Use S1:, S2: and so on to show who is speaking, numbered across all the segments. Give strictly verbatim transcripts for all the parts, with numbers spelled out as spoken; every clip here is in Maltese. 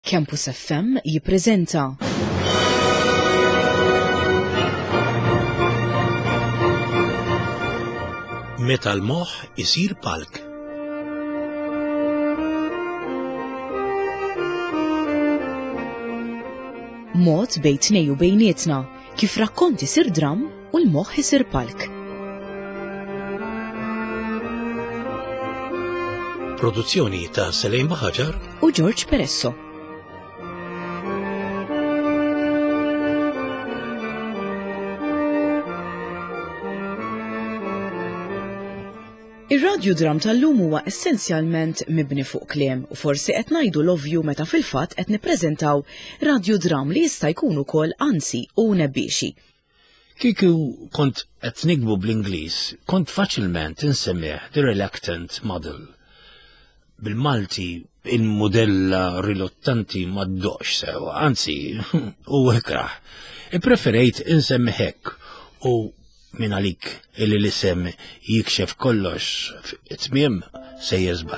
S1: Campus F M jippreżenta
S2: Meta l-moħħ isir palk.
S1: Mod bejn tnej u bejnietna, kif rakkonti isir dram u l-moħħ isir palk.
S2: Produzzjoni ta' Selejn Baħaġar
S1: u George Peresso. Ir-radju dram tal-lum huwa essenzjalment mibni fuq kliem u forsi qed ngħidu l-ovvju meta fil-fatt qed nippreżentaw radju dram li jista' jkun ukoll ansi u nebbixi.
S2: Kieku kont qed nikbu bl-Ingliż, kont faċilment insemmih the reluctant model. Bil-Malti il-modella riluttanti ma ddoqx sew, anzi u ikraħ. Ippreferejt insemmih hekk u min għalik illi l-isem jikxef kollox it-tmiem se jeżbal.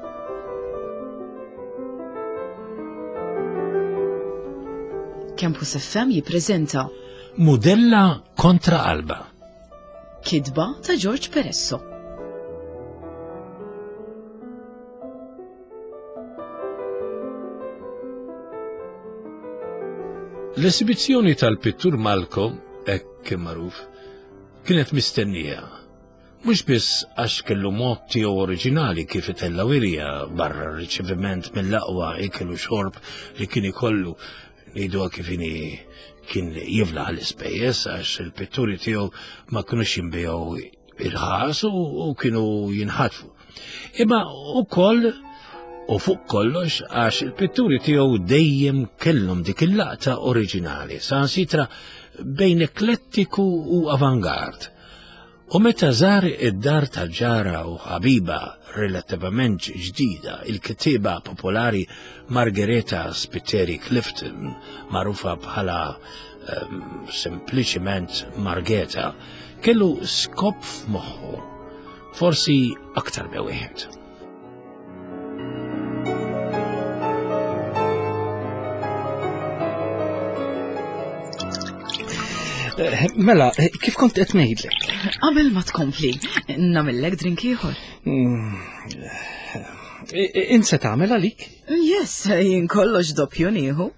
S1: Campus F M jippreżenta
S2: Modella kontra Alba.
S1: Kidba ta' George Peresso.
S2: L-esibizzjoni tal-pittur Malko, hekk magħruf, kienet mistennija. Mhux biss għax kellu mod tiegħu oriġinali kif itella wirja barra r-riċeviment mill-aqwa ikel u xorb li kien ikollu ngħiduha kif kien jivla għall-ispejjeż għax il-pitturi tiegħu ma kinux jinbigħu irħas u kienu jinħatfu. Imma wkoll u fuq kollox għax il-pitturi tiegħu dejjem kellhom dik il-laqta oriġinali, sansitra bejn eklettiku u avangard. U meta żar id-dar ta' ġara u ħabiba relattivament ġdida, il-kittieba popolari Margherita Spiteri Clifton, magħrufa bħala um, sempliċiment Margheta, kellu skop f'moħħu, forsi aktar bewieħed.
S3: Mela, kif kont qed ngħidlek?
S1: Qabel ma tkompli, nagħmellek drink ieħor.
S3: Inse tagħmel għalik?
S1: Yes, jien kollox doppju nieħu.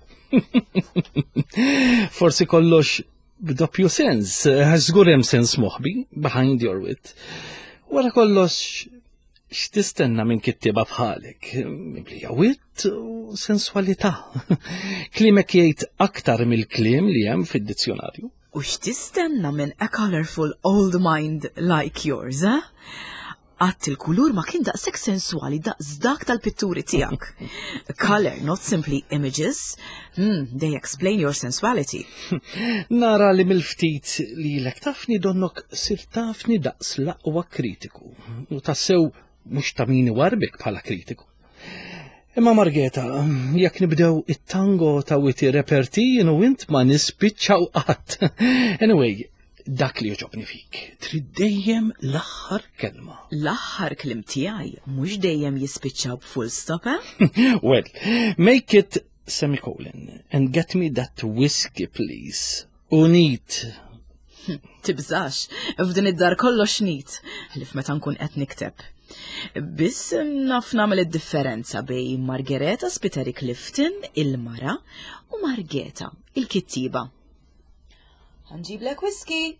S3: Forsi kollox b'doppju sens, żgur hemm sens moħbi behind your wit. Wara kollox x'tistenna minn kittieba bħalek, mimlija wit u senswalità. Kliemek jgħid aktar mill-kliem li hemm fid-dizzjonarju.
S1: U x'tistenna minn a colorful old mind like yours, eh? Għatt il-kulur ma kien daqshekk sensuali daqs dak tal-pitturi tiegħek. Color, not simply images. Hmm, they explain your sensuality.
S3: Nara li mill-ftit li lek tafni donnok sir tafni daqs l-aqwa kritiku. U tassew mhux ta' min warbek bħala kritiku. Imma Margheta, jekk nibdew it-tango ta' witi reperti jienu int ma nispiċċaw qatt. Anyway, dak li joġobni fik, trid dejjem l-aħħar kelma.
S1: L-aħħar klim tiegħi mhux dejjem jispiċċaw b'full stop, eh?
S3: Well, make it semicolon and get me that whiskey, please. U neat.
S1: Tibżax, f'din id-dar kollox nit, ħlif meta nkun qed nikteb. Biss naf nagħmel id-differenza bejn Margherita Spiteri Clifton, il-mara, u Margheta, il-kittiba. Ħanġiblek whisky.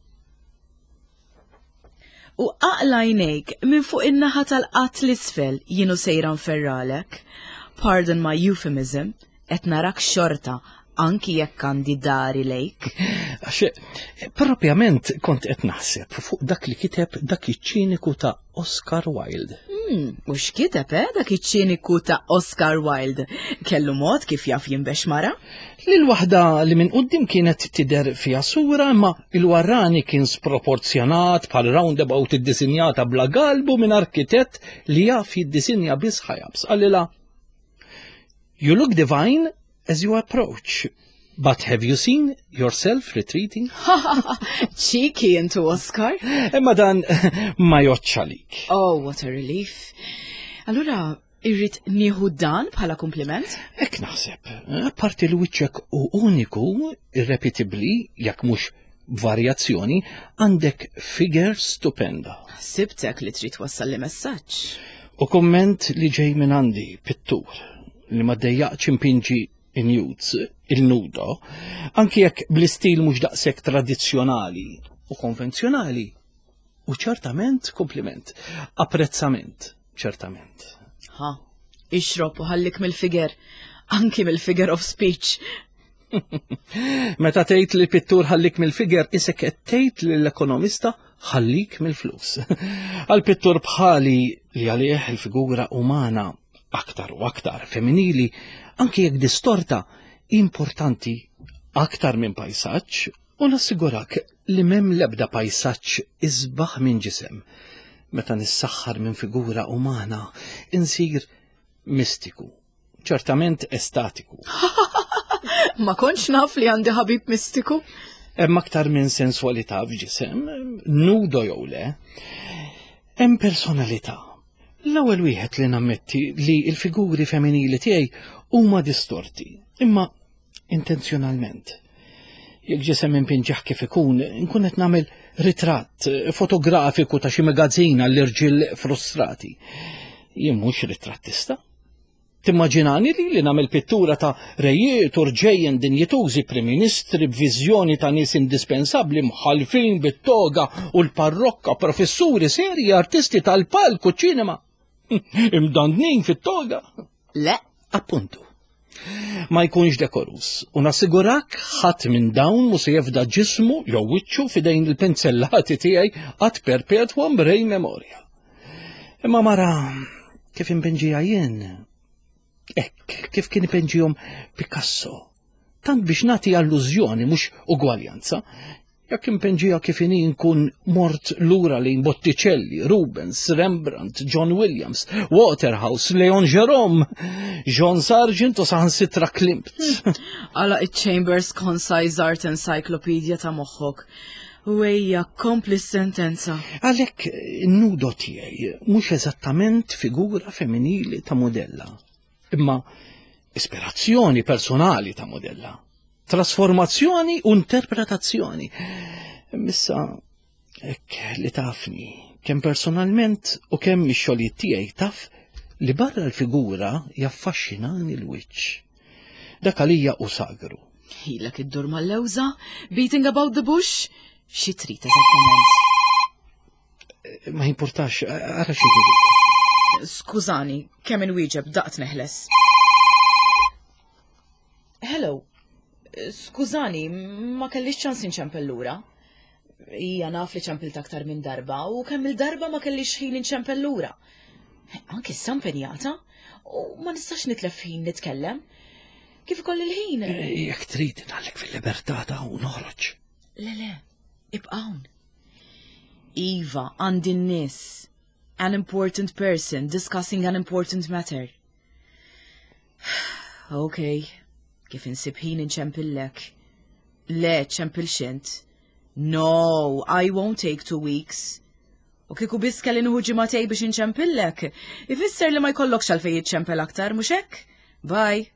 S1: U aqla jnejk minn fuq in-naħa tal-qatt l-isfel jienu sejra nferralek. Pardon my euphemism, qed narak xorta anki jekk għandi dari lejk.
S3: Għax, propjament kont qed naħseb fuq dak li kiteb dak iċ-ċiniku ta' Oscar Wilde.
S1: Hmm, u x'kiteb eh dak iċ-ċiniku ta' Oscar Wilde? Kellu mod kif jaf jinbex mara?
S3: Lil waħda li minn qudiem kienet tidher fiha sura imma il-warrani kien sproporzjonat bħal roundabout iddisinjata bla galbu minn arkitett li jaf jiddisinja biss ħajabs. Għallila, you look divine as you approach. But have you seen yourself retreating?
S1: Cheeky into Oscar.
S3: Imma dan ma joċċalik.
S1: Oh, what a relief. Allura, irrid nieħu dan bħala kompliment?
S3: Ek naħseb, parti li wiċċek u uniku, irrepetibli, jekk mhux varjazzjoni, għandek figure stupenda.
S1: Sibtek li trid wassal li messaġġ.
S3: U komment li ġej minn għandi, pittur, li ma dejjaqx impinġi in-nudes, il-nudo, anki jekk bl-istil mhux daqshekk tradizzjonali u konvenzjonali, u ċertament kompliment, apprezzament, ċertament.
S1: Ha, ixrob u ħallik mill-figer, anki mill-figure of speech.
S3: Meta tgħid li pittur ħallik mill-figer, isek qed tgħid lill-ekonomista ħallik mill-flus. Għal pittur bħali li għalih il-figura umana aktar u aktar femminili, anki jekk distorta, importanti aktar minn pajsaġġ, u nassigurak li m'hemm l-ebda pajsaġġ iżbaħ minn ġisem. Meta nissaħħar minn figura umana, insir mistiku, ċertament estatiku.
S1: Ma kontx naf li għandi ħabib mistiku?
S3: Hemm aktar minn sensualità f'ġisem, nudo jew le, hemm personalità. L-ewwel wieħed li nammetti li l-figuri femminili tiegħi huma distorti, imma intenzjonalment. Jekk ġisem impinġaħ kif ikun, nkun qed nagħmel ritratt fotografiku ta' xi magazzin għall-irġiel frustrati. Jien mhux ritrattista. Timmaġinani li li nagħmel pittura ta' rejiet urġejjen dinjitużi Prim Ministri b'viżjoni ta' nies indispensabbli mħallfin bit-toga u l-parrokka, professuri serji, artisti tal-palku ċinema. Imdandnin fit-toga.
S1: Le.
S3: Appuntu. Ma jkunx dekorus, u nassigurak ħadd minn dawn mu se jefda ġismu jew wiċċu fidejn il-pensellati tiegħi għad perpetwam brej memorja. Imma mara kif impenġija jien, hekk kif kien impenġihom Picasso, tant biex nagħti allużjoni mhux ugwaljanza, jekk impenġija kif inhi nkun mort lura lejn Botticelli, Rubens, Rembrandt, John Williams, Waterhouse, Leon Jerome, John Sargent u saħansitra Klimt.
S1: Għala iċ-Chambers Concise Art Encyclopedia ta' moħħok. U hija kompli sentenza.
S3: Għalhekk in-nudo tiegħi mhux eżattament figura femminili ta' modella, imma ispirazzjoni personali ta' modella. Trasformazzjoni u interpretazzjoni. Missa, ekk li tafni, kemm personalment u kemm ix-xogħlijiet tiegħi taf li barra l-figura jaffaxxinani l-wiċċ. Dak għalija u sagru.
S1: Ilek id-dur mal-lewża, beating about the bush, xi trid eżattament.
S3: Ma jimpurtax, ara xi trid.
S1: Skużani, kemm inwieġeb daqt neħles. Hello. Skużani, ma kellix ċans inċempel lura. Hija naf li ċempilt aktar minn darba u kemm il-darba ma kellix ħin inċempel lura. Anki issa impenjata u ma nistax nitlef ħin nitkellem. Kif ikolli l-ħin?
S3: Jekk trid nagħlek fil-libertà ta' u noħroġ.
S1: Le le, ibqa' hawn. Iva, għandi n-nies. An important person discussing an important matter. Okay. Kif insib ħin inċempillek. Le, ċempil xint. No, I won't take two weeks. U kiku biss kelli nħu ġimatej biex inċempillek. Ifisser li ma jkollokx għalfej jitċempel aktar, mux hekk? Bye.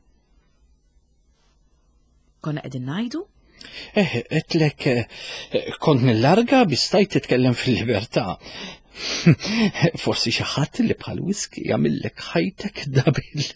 S1: Konna qegħdin ngħidu?
S3: Eh, etlek kont nillarga bistajt titkellem fil-libertà. Forsi xi ħadd li bħal whisky jagħmillek ħajtek dabil.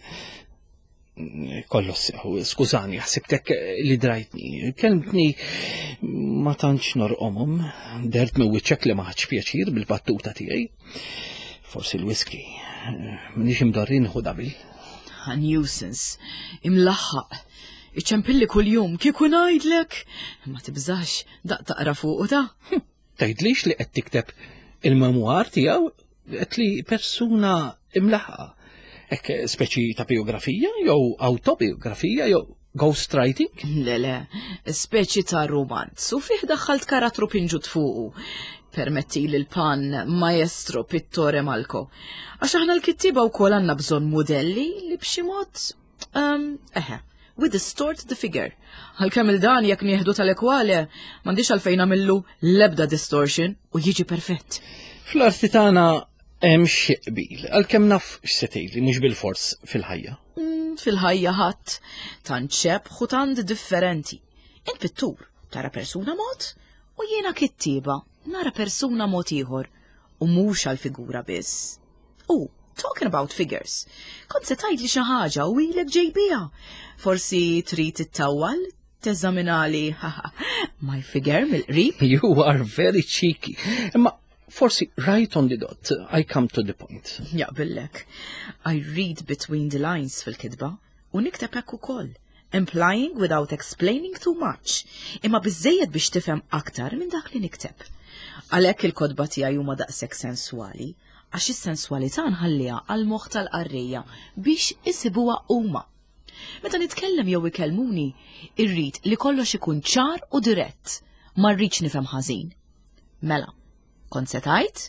S3: Kollu sew, skużani, ħsibtek li drajtni. Kelmtni ma tantx norqomhom, dert mi wiċċek li ma ħadx pjaċir bil-battuta tiegħi. Forsi l-whisky, m'inhiex imdorrin ħu dabil.
S1: A nuisance, imlaħħaq. Iċċempilli kuljum kieku ngħidlek. Ma tibżax, daq taqra fuq da.
S3: Tgħidlix li qed tikteb il-memwar tiegħu qed li persuna imlaħħa. Ek speċi ta' biografija, jew autobiografija, jew ghostwriting?
S1: Le, le, speċi ta' romanz, u fih daħħalt karattru pinġut fuqu. Permetti li l-pan maestro Pittore Malko. Għax aħna l-kittiba u kol għanna bżon modelli li b'xi mod, um, eħe, we distort the figure. Għal-kem il-dan jek nieħdu tal-ekwale, mandiċ għalfejn għamillu lebda distortion u jiġi perfett.
S3: Fl-arti tagħna Hemm xi qbil, għalkemm naf x'se tgħidli mhux bil-fors fil-ħajja.
S1: Mm, Fil-ħajja ħadd tant ċebħ u tant differenti. Int pittur tara persuna mod u jiena kittieba nara persuna mod ieħor u mhux għall-figura biss. U talking about figures, kont se tgħidli xi ħaġa u ilek ġejbiha. Forsi trid tittawwal teżaminali my figure mill-qrib?
S3: You are very cheeky. Imma forsi right on the dot, I come to the point.
S1: Jaqbillek. I read between the lines fil-kidba u nikteb hekk ukoll, implying without explaining too much, imma biżżejjed biex tifhem aktar minn dak li nikteb. Għalhekk il-kodba tiegħi huma daqshekk senswali, għax is-senswalità nħalliha għal moħħ tal-qarrejja biex isibuha huma. Meta nitkellem jew ikellmuni, irrid li kollox ikun ċar u dirett, ma rridx nifhem ħażin. Mela, kont se tgħid?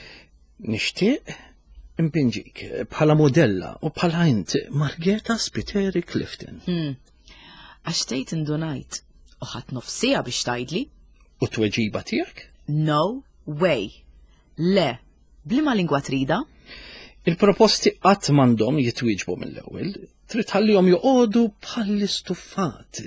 S3: Nixtieq impinġik bħala modella u bħala int Margherita Spiteri Clifton.
S1: Hmm. Għax tgħid indunajt u ħadd nofsija biex tgħidli?
S3: U tweġiba tiegħek?
S1: No way. Le, bliema lingwa trida?
S3: Il-proposti qatt m'għandhom jitwieġbu mill-ewwel, trid ħallihom joqogħdu bħall-istuffat.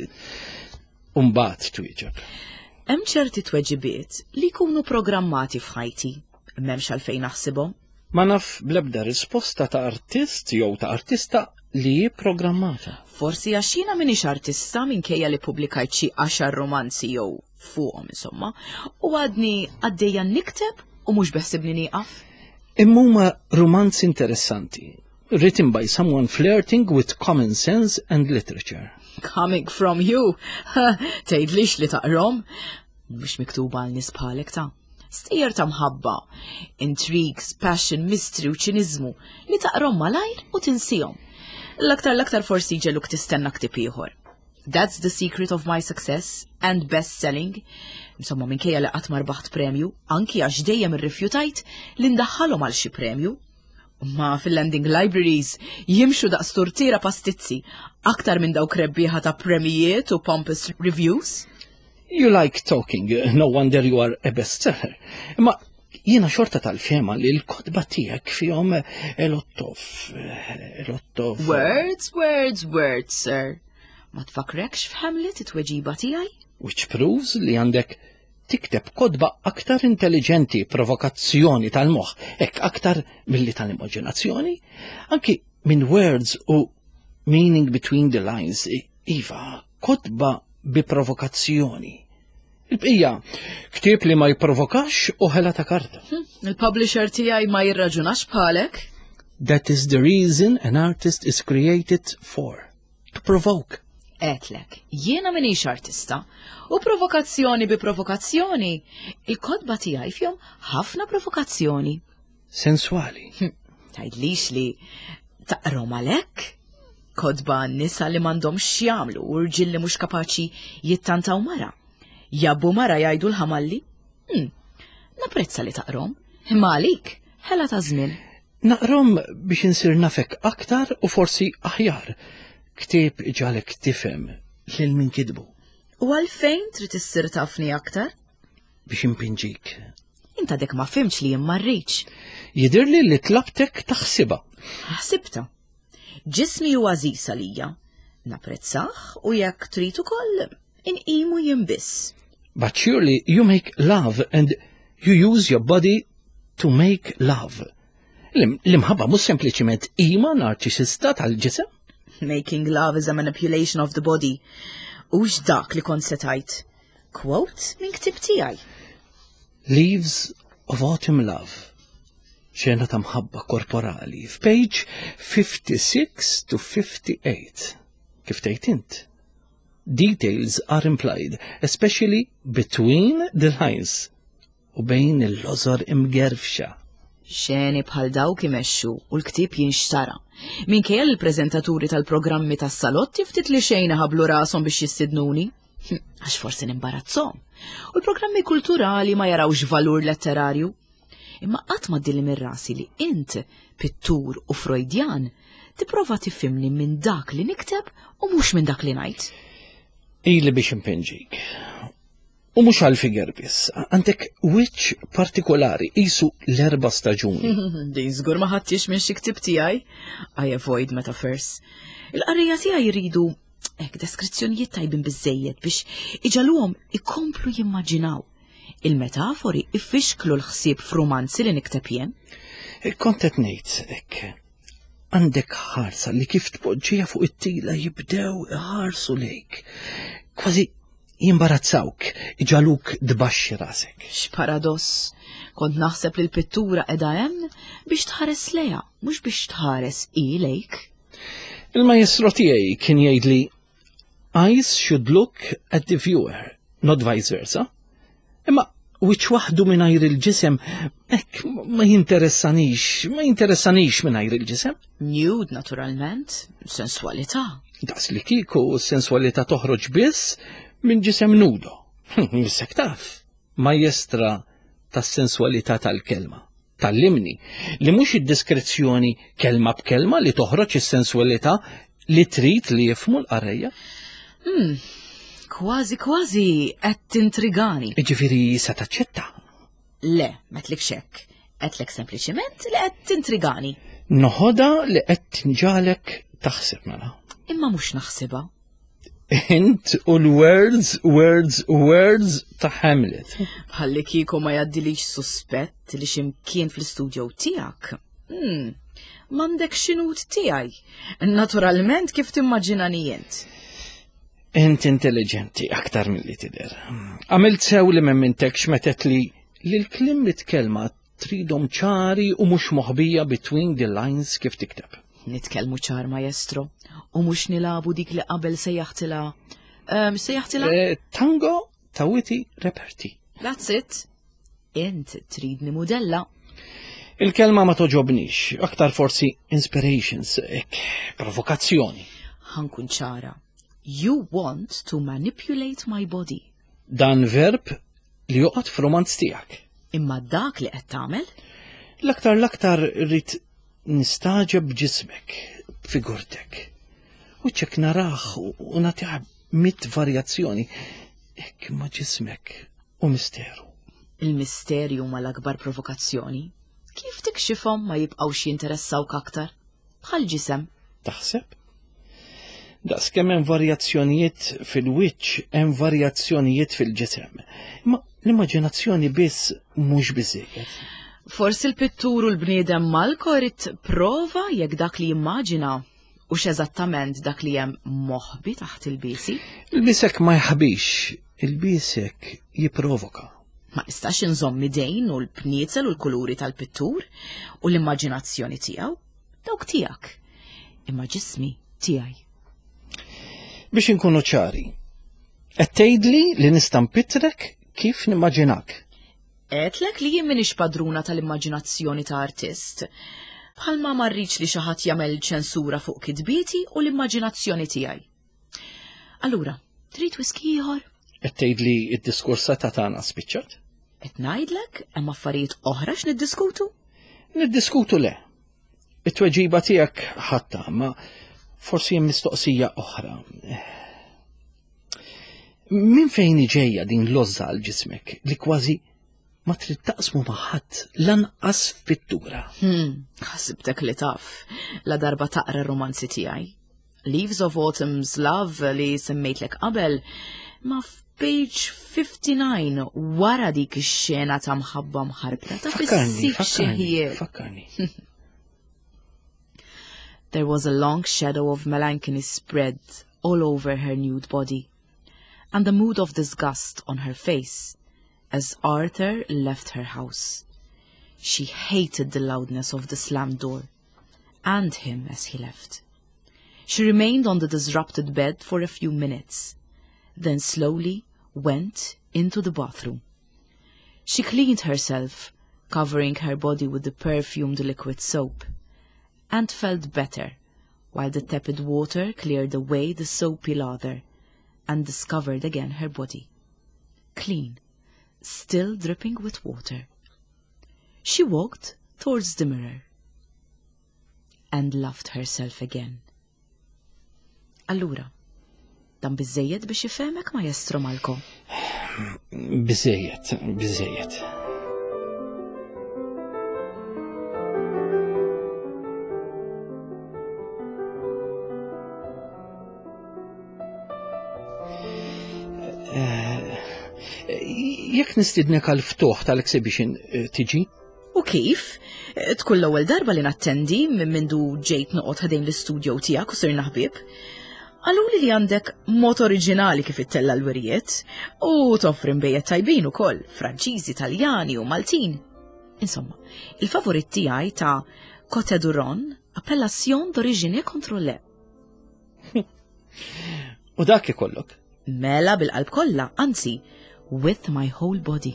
S3: U mbagħad twieġeb.
S1: Hemm ċerti tweġibiet li jkunu programmati f'ħajti, m'hemmx għalfejn naħsibhom.
S3: Ma naf bl-ebda risposta ta' artist jew ta' artista li hi programmata.
S1: Forsi għax jiena m'iniex artista minkejja li pubblikajt xi għaxar romanzi jew fuqhom insomma, u għadni għaddejja nikteb u mhux beħsibni nieqaf.
S3: Imma huma romanzi interessanti, written by someone flirting with common sense and literature.
S1: Coming from you, tgħidlix li taqrom, mhux miktuba għal nies bħalek ta' stejjer ta' mħabba, intrigues, passion, mystery u ċiniżmu li taqrom malajr u tinsihom. L-aktar l-aktar forsi ġeluk tistenna ktib ieħor. That's the secret of my success and best-selling. Insomma, minkejja li qatt ma rbaħt premju, anki għax dejjem irrifjutajt li ndaħħalhom għal xi premju. Ma fil-lending libraries jimxu daqs tortira pastizzi aktar minn dawk rebbieħa ta' premijiet u pompous reviews.
S3: You like talking, no wonder you are a bestseller. Ma jiena xorta tal-fema li l-kodba tiegħek fihom a lot of a lot of
S1: Words, words, words, sir. Ma tfakrekx f'Hamlet it-tweġiba tiegħi?
S3: Which proves li għandek tikteb kodba aktar intelligenti, provokazzjoni tal-moħħ, hekk aktar milli tal-immaġinazzjoni, anki minn words u meaning between the lines. Iva, kodba bi provokazzjoni. Il-bqija, ktieb li ma jipprovokax u ħela ta' karta.
S1: Hm, il-publisher tiegħi ma jirraġunax bħalek?
S3: That is the reason an artist is created for. To provoke.
S1: Etlek, jiena minix artista, u provokazzjoni bi provokazzjoni, il-kodba tiegħi fihom ħafna provokazzjoni.
S3: Sensuali.
S1: Tgħidlix li taqrom għalhekk? Kodba nisa li m'għandhomx jagħmlu u rġiel li mhux kapaċi jittantaw mara. Jabbu mara jgħidu l-ħamalli? Hm, napprezza li taqrom, imma għalik, ħela ta' żmien.
S3: Naqrom biex insir nafek aktar u forsi aħjar. Ktieb ġalek tifhem lil min kidbu.
S1: U għalfejn trid issir tafni aktar?
S3: Biex impinġik.
S1: Inta dek ma fimx li jien ma rridx.
S3: Jidirli li tlabtek taħsiba.
S1: Ħsibta. Ġismi huwa għażiż għalija. Napprezzah u jekk trid ukoll inqimu jien biss.
S3: But surely you make love and you use your body to make love. L-imħabba mhux sempliċiment qima narċisista tal-ġisem?
S1: Making love is a manipulation of the body. Ux dak li kont se tgħid. Quote minn ktib tiegħi.
S3: Leaves of Autumn Love. Xena ta' mħabba korporali f'page fifty-six to fifty-eight. Kif tgħid int? Details are implied, especially between the lines. U bejn il-lożor imgerfxa.
S1: Xeni bħal dawk imexxu u l-ktieb jinxtara. Minkejja l-preżentaturi tal-programmi tas-salotti ftit li xejn ħablu rashom biex jistidnuni. Għax forsi nimbarazzhom. U l-programmi kulturali ma jarawx valur letterarju. Imma qatt ma ddilli mir-rasi li int, pittur u Freudjan, tipprova tifhimni minn dak li nikteb u mhux minn dak li ngħid.
S3: Ili biex impinġik. U mhux għall-figer biss, għandek wiċċ partikolari qisu l-erba' staġuni.
S1: Din żgur ma ħadtix minn xi ktieb tiegħi. I avoid metaphors. Il-qarrija tiegħi jridu hekk deskrizzjonijiet tajbin biżejjed biex iġaluhom ikomplu jimmaġinaw. Il-metafori iffixklu l-ħsieb f'romanzi li nikteb jien.
S3: Kont qed ngħid hekk. Għandek ħarsa li kif tpoġġiha fuq it-tila jibdew iħarsu lejk. Kważi jimbarazzawk, iġaluk dbaxxi rasek.
S1: X'paradoss. Kont naħseb li l-pittura qiegħda hemm biex tħares lejha, mhux biex tħares i lejk.
S3: Il-majestro tiegħi kien jgħidli eyes should look at the viewer, not vice versa. Imma wiċċ waħdu mingħajr il-ġisem, hekk ma jinteressanix, ma jinteressanix mingħajr il-ġisem.
S1: Nude naturalment, sensualità.
S3: Daqs li kieku s-sensualità toħroġ biss minn ġisem nudo. Missek taf, majestra tas-sensualità tal-kelma. Tallimni li mhux id-diskrezzjoni kelma b'kelma li toħroġ is-sensualità li trid li jifhmu l-qarrejja.
S1: Hmm, kważi kważi qed tintrigani.
S3: Jiġifieri se taċċetta.
S1: Le, m'għedlek hekk. Qedlek sempliċement li qed tintrigani.
S3: Noħodha li qed tinġalek taħseb mela.
S1: Imma mhux naħsibha.
S3: Int u l-words, words, words ta' Hamlet.
S1: Bħalli kieku ma jgħaddilix suspett li x'imkien fl-istudju tiegħek. Hmm, m'għandek xinut tiegħi. Naturalment kif timmaġinani int.
S3: Int intelligenti aktar milli tidher. Għamilt sew li memmintek xmetet li li l-klim mitkelma tridhom ċari u mhux moħbija between the lines kif tikteb.
S1: Nitkellmu ċar maestro, u mhux nilabu dik li qabel sejjaħtilha. Um, sejjaħtilha?
S3: Eh, tango ta' witi reperti.
S1: That's it. Int tridni modella.
S3: Il-kelma ma toġobnix, aktar forsi inspirations, ek, provokazzjoni.
S1: Ħankun ċara. You want to manipulate my body.
S3: Dan verb li joqgħod f'romanz tiegħek.
S1: Imma dak li qed tagħmel?
S3: L-aktar l-aktar rrid nistaġeb ġismek, figurtek. U ċek naraħ u natiħ mit varjazzjoni, ek ma ġismek u misteru.
S1: Il-misterju ma l-akbar provokazzjoni. Kif tikxifhom ma jibqgħux jinteressawk aktar? Bħal ġisem.
S3: Taħseb? Daqs kemm hemm varjazzjonijiet fil-wiċċ, hemm varjazzjonijiet fil-ġisem. Ma l-immaġinazzjoni biss mhux biżejjed.
S1: Forsi l-pittur u l-bniedem Malko jrid prova jekk dak li jimmaġina u x'eżattament dak li hemm moħbi taħt il-bisi.
S3: Il-bisek ma jħabix, il-bisek jipprovoka.
S1: Ma nistax inżomm idejn u l-bniezel u l-kuluri tal-pittur u l-immaġinazzjoni tiegħu dawk tiegħek. Imma ġismi tiegħi.
S3: Biex inkunu ċari, qed tgħidli li nista' npittrek kif nimmaġinak.
S1: Għetlek li jien minix padruna tal-immaġinazzjoni ta' artist. Bħalma ma rridx li xi ħadd jagħmel ċensura fuq kitbieti u l-immaġinazzjoni tiegħi. Allura, trid wiski ieħor?
S3: Qed tgħidli d-diskorsa ta' tagħna spiċċat?
S1: Qed ngħidlek hemm affarijiet oħra x'niddiskutu?
S3: Niddiskutu le. It-tweġiba tiegħek ħatta, ma forsi hemm mistoqsija oħra. Min fejn ġejja din l-ożza għal ġismek li kważi ma trid taqsmu ma' ħadd lanqas pittura.
S1: Hmm, ħasibtek li taf la darba taqra r-romanzi tiegħi. Leaves of Autumn's Love li semmejtlek qabel ma f'page fifty-nine wara dik ix-xena ta' mħabba mħarbla ta'
S3: Fakkarni,
S1: fissik
S3: fakkarni,
S1: xi
S3: fakkarni.
S1: There was a long shadow of melancholy spread all over her nude body, and a mood of disgust on her face as Arthur left her house. She hated the loudness of the slammed door, and him as he left. She remained on the disrupted bed for a few minutes, then slowly went into the bathroom. She cleaned herself, covering her body with the perfumed liquid soap, and felt better, while the tepid water cleared away the soapy lather, and discovered again her body, clean, still dripping with water. She walked towards the mirror, and loved herself again. Allura, dan biżejjed biex ifhemek Maestro Malko?
S3: Biżejjed, biżejjed. Jekk nistidnek għal ftuħ tal-exhibition tiġi?
S1: U kif? Tkun l-ewwel darba li nattendi minn mindu ġejt noqgħod ħadejn l-istudio tiegħek u sirna ħbieb. Għaluli li għandek mod oriġinali kif ittella l-wirjiet u toffri mbejjed tajbin ukoll, Franċiżi, Taljani u Maltin. Insomma, il-favorit tiegħi ta' Côte d'Uron, Appellation d'Origine Contrôlée.
S3: U dak ikollok?
S1: Mela bil-qalb kollha, anzi, with my whole body.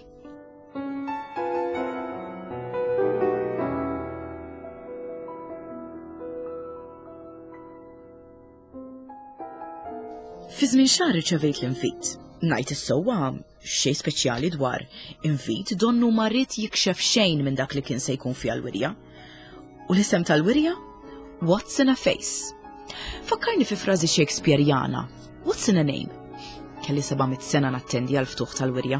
S1: Fi żmien xahar riċevejt l-invit. Ngħid is-sewwa xejn speċjali dwar invit donnu ma rrid jikxef xejn minn dak li kien se jkun fiha l-wirja. U l-isem tal-wirja? What's in a face? Fakkarni fi frażi Shakespeareana. What's in a name? Kelli sebgħa sena nattendi għal ftuħ tal-wirja.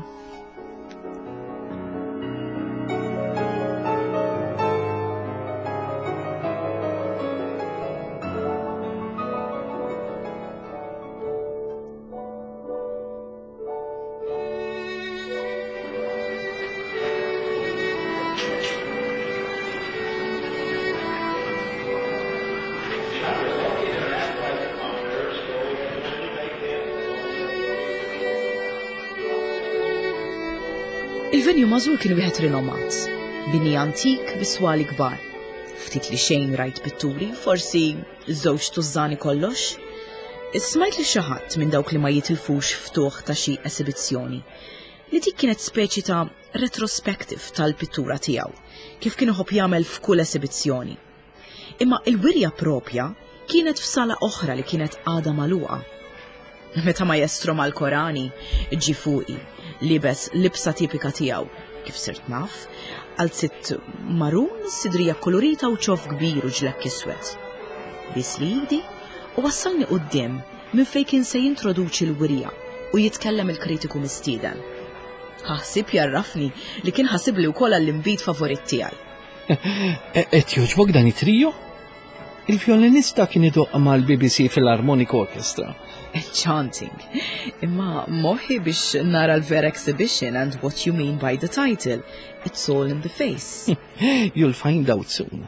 S1: Il-venju mażur kien wieħed rinomat, bini antik biswali kbar. Ftit li xejn rajt pitturi, forsi żewġ tużżani kollox. Ismajt li xi ħadd minn dawk li ma jitilfux ftuħ ta' xi esibizzjoni. Li dik kienet speċi ta' retrospective tal-pittura tiegħu, kif kien iħobb jagħmel f'kull esibizzjoni. Imma il-wirja propja kienet f'sala oħra li kienet għadha magħluqa. Meta maestro mal-Korani ġi fuqi, libes libsa tipika tiegħu, kif sirt naf, għal sitt marun, sidrija kolorita u ċof kbir u ġlekk iswed. Bis li jidi u wassalni quddiem minn fejn kien se jintroduċi l-wirja u jitkellem il-kritiku mistieden. Ħassib jarrafni li kien ħasib li wkoll għall-imbit favorit tiegħi.
S3: Qed jogħġbok dan it-trio? Il-violinista kien idoqqa mal-B B C Philharmonic Orchestra.
S1: Enchanting. Imma moħi biex nara l-vera exhibition and what you mean by the title. It's all in the face.
S3: You'll find out soon.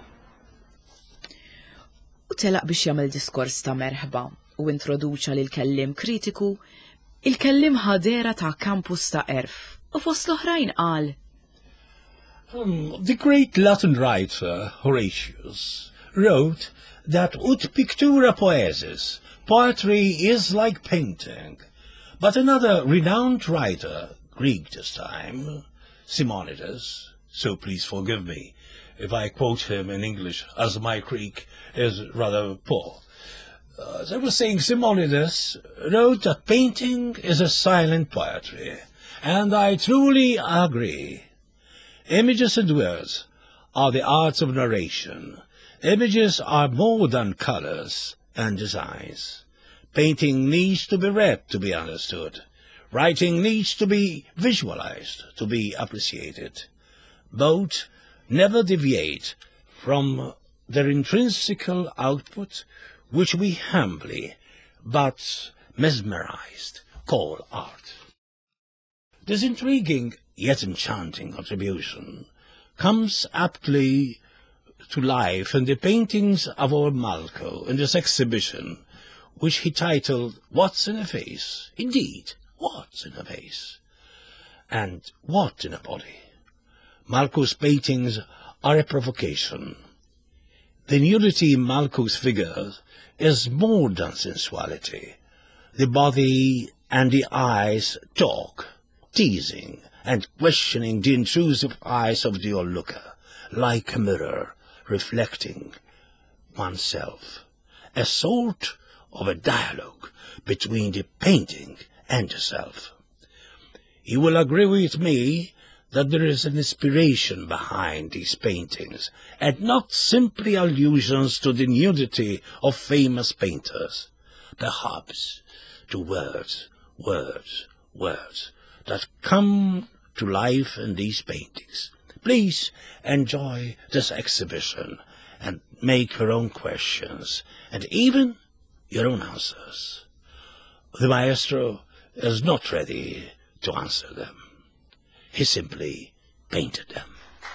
S1: U telaq biex jagħmel diskors ta' merħba u introduċa lil kellim kritiku, il-kellim ħadera ta' kampus ta' Erf. U fost l-oħrajn qal.
S2: Um, the great Latin writer Horatius wrote that ut pictura poesis, poetry is like painting. But another renowned writer, Greek this time, Simonides, so please forgive me if I quote him in English, as my Greek is rather poor. Uh, as I was saying, Simonides wrote that painting is a silent poetry, and I truly agree. Images and words are the arts of narration. Images are more than colors and designs. Painting needs to be read to be understood. Writing needs to be visualized to be appreciated. Both never deviate from their intrinsical output, which we humbly but mesmerized call art. This intriguing yet enchanting contribution comes aptly to life in the paintings of our Malko in this exhibition, which he titled What's in a Face? Indeed, what's in a face? And what in a body? Malko's paintings are a provocation. The nudity in Malko's figures is more than sensuality. The body and the eyes talk, teasing and questioning the intrusive eyes of the onlooker, like a mirror reflecting oneself, a sort of a dialogue between the painting and the self. You will agree with me that there is an inspiration behind these paintings, and not simply allusions to the nudity of famous painters. Perhaps to words, words, words, that come to life in these paintings. Please enjoy this exhibition and make your own questions and even your own answers. The maestro is not ready to answer them. He simply painted them.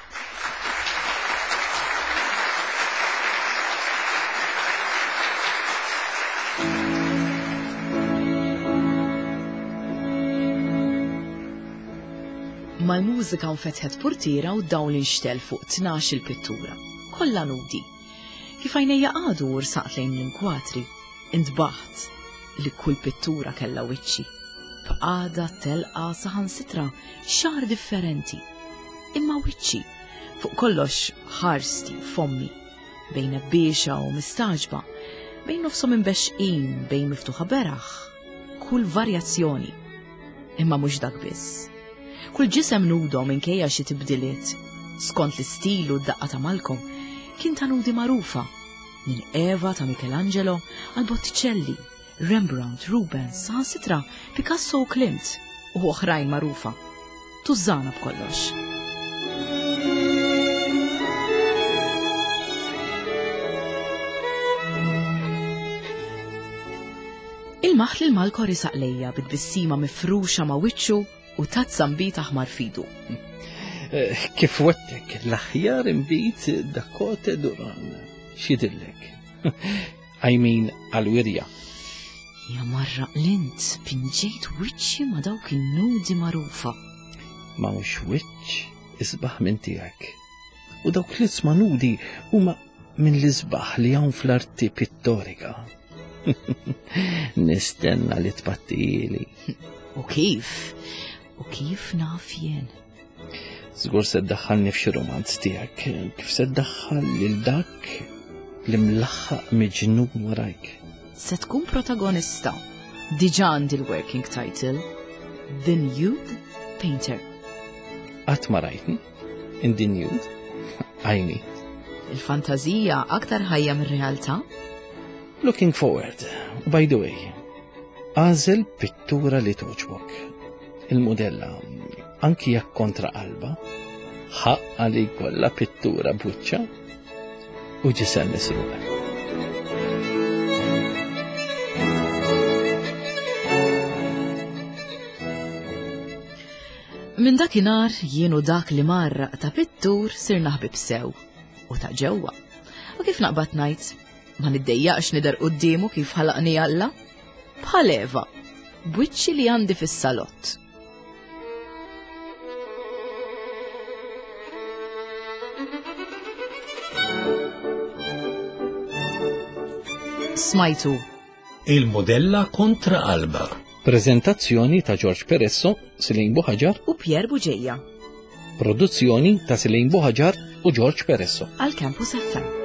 S1: Mal-mużika nfetħet portiera u dawn inxtel fuq tnax il-pittura, kollha nudi. Kif għajnejja għadu u rsaqt lejn l-inkwatri, intbaħt li kull pittura kellha wiċċi, b'qagħda telqa saħansitra xahar differenti. Imma wiċċi fuq kollox ħarsti fommi, bejn ebbiexa u mistaġba, bejn nofshom imbexqin, bejn miftuħa beraħ, kull varjazzjoni. Imma mhux dak biss. Kull ġisem nudhom minkejja xi tibdiliet, skont l-istilu d-daqqa ta' Malcolm, kien ta' nudi magħrufa, minn Eva ta' Michelangelo għal Botticelli, Rembrandt, Rubens, saħansitra Picasso u Klimt u oħrajn magħrufa. Tużżana b'kollox. Il-maħl il-Malko risaq lejja bid-bissima mifruxa ma' wiċċu u tazza mbit aħmar fidu.
S3: Kif wettek l-aħjar imbit Dakota Duran. Xidillek. I mean għal-wirja.
S1: Ja marra lint pinġejt wiċċi ma dawk il-nudi marufa.
S3: Ma mux wiċċ isbaħ minn tijak. U dawk l-isma nudi huma minn l-isbaħ li hawn fl-arti pittorika. Nistenna li tpattili.
S1: U kif? U kif naf jien?
S3: Żgur se ddaħħalni f'xi romanz tiegħek, kif se ddaħħal lil dak li mlaħħaq miġnun warajk.
S1: Se tkun protagonista. Diġà għandi l-working title, The Nude Painter.
S3: Qatt ma rajtni in The Nude? Għajni.
S1: Il-fantazija aktar ħajja mir-realtà?
S3: Looking forward. By the way, għażel pittura li toġbok. Il-modella, anki jak kontra qalba, ħaqqa li kolla pittura buċċa u ġisem misruqa.
S1: Min dakinhar jienu dak li marraq ta' pittur sirna ħbib sew u ta' ġewwa. U kif naqbad ngħid, ma niddejjaqx nidher qudiemu kif ħalaqni Alla? Bħal Eva, bwiċċi li għandi fis-salott. Smajtu
S2: Il-modella kontra qalba.
S3: Prezentazzjoni ta' George Peresso, Silin Buħaġar
S1: u Pier Buġejja.
S3: Produzzjoni ta' Silin Buħaġar u George Peresso.
S1: Għal Campus F M.